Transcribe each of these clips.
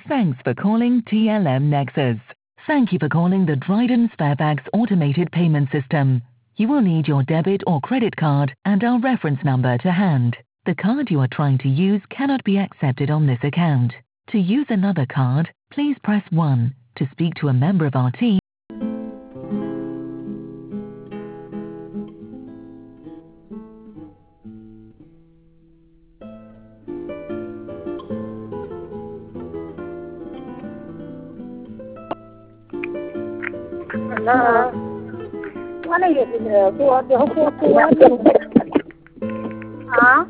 Thanks for calling TLM Nexus. Thank you for calling the Dryden Sparebags automated payment system. You will need your debit or credit card and our reference number to hand. The card you are trying to use cannot be accepted on this account. To use another card, please press 1. To speak to a member of our team, Mana ya sini? Buat dia buat ah?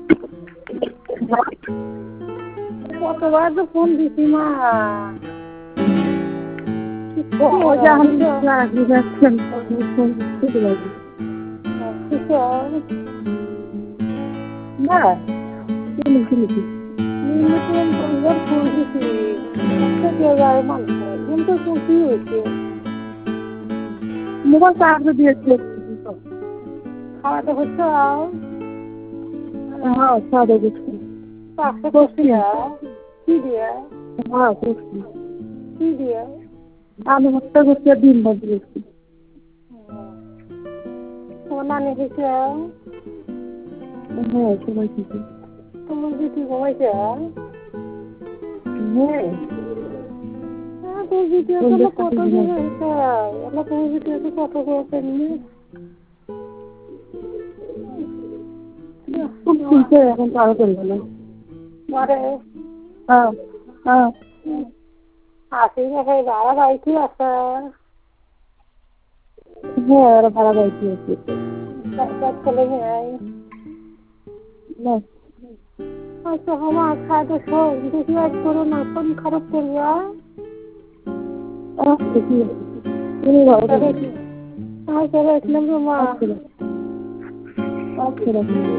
Buat phone di sini mah. Oh, jangan lagi phone itu lagi. Nah, ini. Ini pun banyak phone di sini. Saya mana? Ini tu phone sih. Mobile charge দিয়েছে খাওয়া দাওয়া হচ্ছে হ্যাঁ খাওয়া দাওয়া করছি পাঁচটা করছি কি দিয়ে হ্যাঁ করছি কি দিয়ে আলু ভর্তা করছি আর ডিম ভাজি করছি তোমার নানি খেয়েছে হ্যাঁ সবাই খেয়েছে তোমার দিদি ঘুমাইছে হ্যাঁ video তো কত দিন হয়েছে আমরা তো ভিডিও তো কত করতেনি শুনতে এখন কাজ করব না আরে আসি না ভাই ভাড়া বাইকি আছে হ্যাঁ ওরা ভাড়া বাইকি আছে কাজ চলে যায় না আচ্ছা আমার খাওয়া সব দেখি আজ করো না কোন খারাপ করবা দেখি তুমি ভালো দেখি আর করে একদম মা আচ্ছা